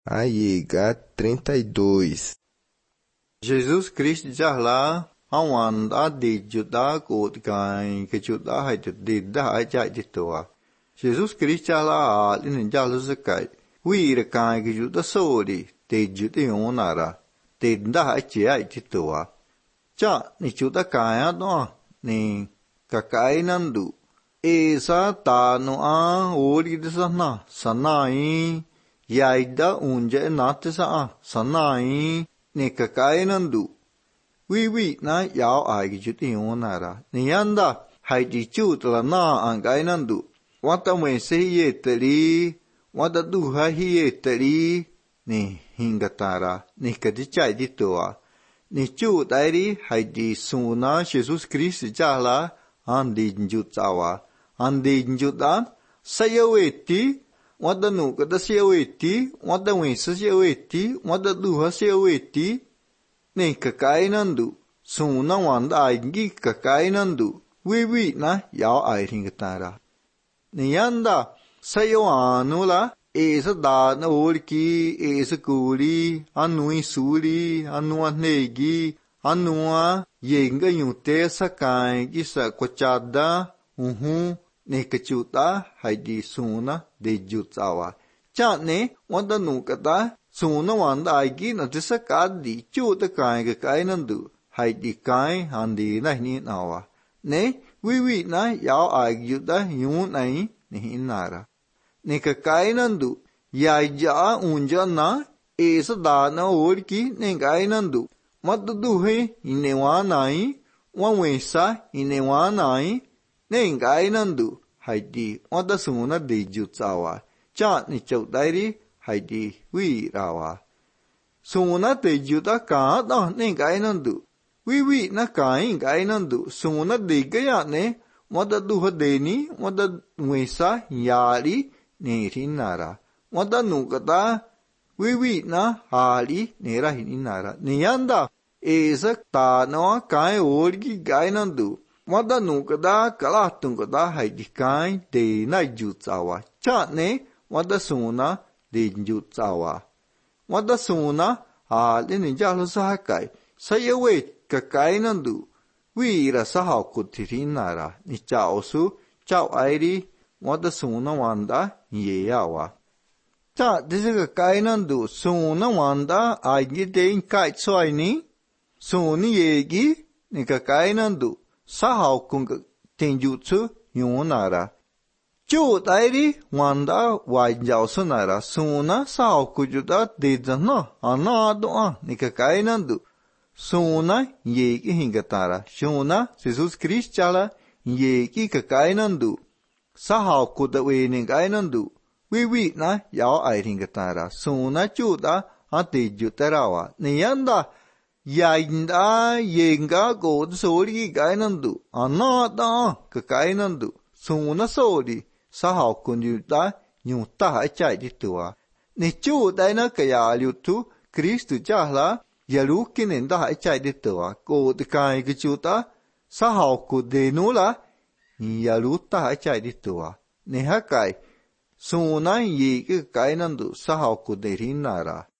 Aiega 32. Jesus Christ jahla awan da de juda ko kai ke juda hai de da hai jai de toa. Jesus Christ jahla in jahla zakai. Wi re kai ke juda so di de juda onara. De da hai jai de toa. Cha ni juda kai no ni kakai nandu. Esa ta no a ori de sanai yaida unje nate sa sanai ne kakai nandu wi na yao ai gi juti onara ne yanda hai di chu tla na an kai nandu wata me se ye teri wata du ha hi ye teri ne hingatara ne kadi chai di toa ne chu dai hai di suna Jesus Christ jala an di jutsawa an di juta sayaweti wada nu kada siaweti, wada wensa siaweti, wada duha siaweti, ne kakai nandu, suna wanda aingi kakai nandu, wi na yao ai ringatara. Ne yanda sayo anula, esa da na orki, esa kuri, anui suri, anua negi, anua yenga yute sakai gisa kochada, ne kachuta haidi suna de jutsawa. Cha ne wanda nukata suna wanda aigi na tisa kadi chuta kai nandu haidi kai handi na hini nawa. Ne wi na yao aigi yuta yun ai ne hinara. Ne kai nandu yai ja unja na esa da na orki ne kai nandu. Mata duhe inewa nai, wanwesa inewa nai, ne kai nandu haidi wada suna de jutsawa cha ni chaudairi haidi wi rawa suna de juta ka da ne kai nandu wi na kai nandu suna de gaya ne wada duha de ni wada wesa yari ne rinara wada nukata wi na hali ne rahinara ne yanda esa ta no kai orgi gai nandu wada nukada kalatungada haidi kai de na jutsawa. Cha ne wada suna de jutsawa. Wada suna hali ni jalo sahakai. Sayawe kakai nandu. Wira sahau kutirinara. Ni chao su, chao airi, wada suna wanda yeyawa. Cha disi kakai nandu suna wanda aigi de inkai tsoi ni. Suni yegi ni kakai nandu. Sahau kunga tenjutsu yunara. Chu dairi wanda wainjao sunara suna sahau kujuda dezana anado nikakai nandu. Suna yeki hingatara. Shuna Jesus Christ chala yeki kakai nandu. Sahau kudawe ningai nandu. Wi na yao ai hingatara. Suna chu da atejutarawa. Niyanda yainda yenga god sori gai nandu anada kakai nandu suna sori sahau kunjuta nyuta hachai ditua ne chu daina kaya lutu Kristu jahla yaluki nenda hachai ditua god kai gichuta sahau kudenula yaluta hachai ditua ne hakai suna yi kai nandu sahau kuderinara